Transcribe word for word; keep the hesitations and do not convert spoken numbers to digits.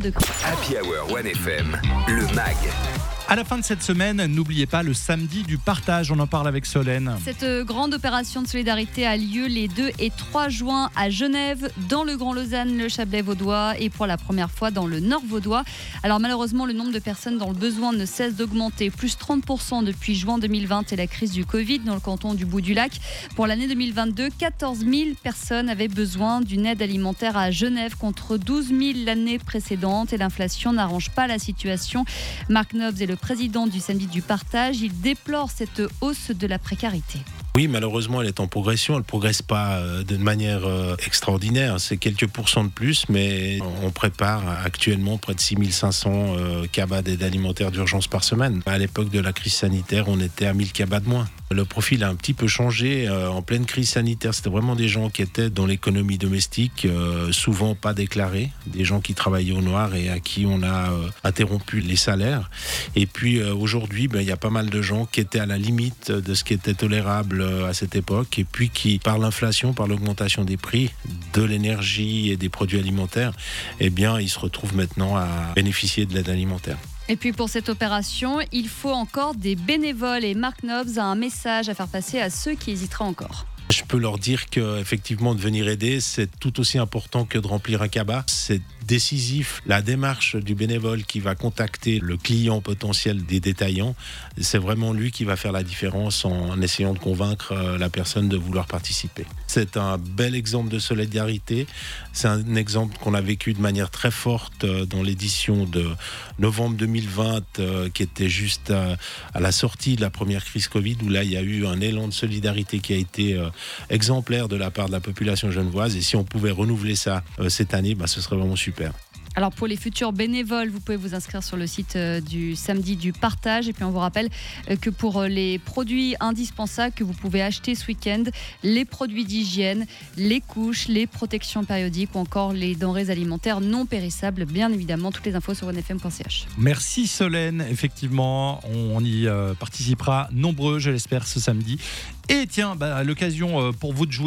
de Cru. Happy Hour One F M, le mag. À la fin de cette semaine, n'oubliez pas le samedi du partage, on en parle avec Solène. Cette grande opération de solidarité a lieu les deux et trois juin à Genève, dans le Grand Lausanne, le Chablais vaudois et pour la première fois dans le Nord vaudois. Alors malheureusement, le nombre de personnes dans le besoin ne cesse d'augmenter, plus trente pour cent depuis juin deux mille vingt et la crise du Covid dans le canton du Bout-du-Lac. Pour l'année deux mille vingt-deux, quatorze mille personnes avaient besoin d'une aide alimentaire à Genève contre douze mille l'année précédente et l'inflation n'arrange pas la situation. Marc Nobs est le président du Samedi du Partage. Il déplore cette hausse de la précarité. Oui, malheureusement, elle est en progression. Elle ne progresse pas euh, de manière euh, extraordinaire. C'est quelques pourcents de plus, mais on prépare actuellement près de six mille cinq cents euh, cabas d'aide alimentaire d'urgence par semaine. À l'époque de la crise sanitaire, on était à mille cabas de moins. Le profil a un petit peu changé. Euh, en pleine crise sanitaire, c'était vraiment des gens qui étaient dans l'économie domestique, euh, souvent pas déclarés, des gens qui travaillaient au noir et à qui on a euh, interrompu les salaires. Et puis euh, aujourd'hui, ben, il y a pas mal de gens qui étaient à la limite de ce qui était tolérable à cette époque et puis qui, par l'inflation, par l'augmentation des prix de l'énergie et des produits alimentaires, eh bien, ils se retrouvent maintenant à bénéficier de l'aide alimentaire. Et puis pour cette opération, il faut encore des bénévoles et Marc Nobs a un message à faire passer à ceux qui hésiteraient encore. Je peux leur dire qu'effectivement, de venir aider, c'est tout aussi important que de remplir un cabas. C'est décisif. La démarche du bénévole qui va contacter le client potentiel des détaillants, c'est vraiment lui qui va faire la différence en essayant de convaincre la personne de vouloir participer. C'est un bel exemple de solidarité. C'est un exemple qu'on a vécu de manière très forte dans l'édition de novembre deux mille vingt, qui était juste à, à la sortie de la première crise Covid, où là, il y a eu un élan de solidarité qui a été exemplaire de la part de la population genevoise. Et si on pouvait renouveler ça cette année, bah, ce serait vraiment super. Alors pour les futurs bénévoles, vous pouvez vous inscrire sur le site du Samedi du Partage. Et puis on vous rappelle que pour les produits indispensables que vous pouvez acheter ce week-end, les produits d'hygiène, les couches, les protections périodiques ou encore les denrées alimentaires non périssables, bien évidemment, toutes les infos sur one f m point c h. Merci Solène, effectivement, on y participera nombreux, je l'espère, ce samedi. Et tiens, bah, l'occasion pour vous de jouer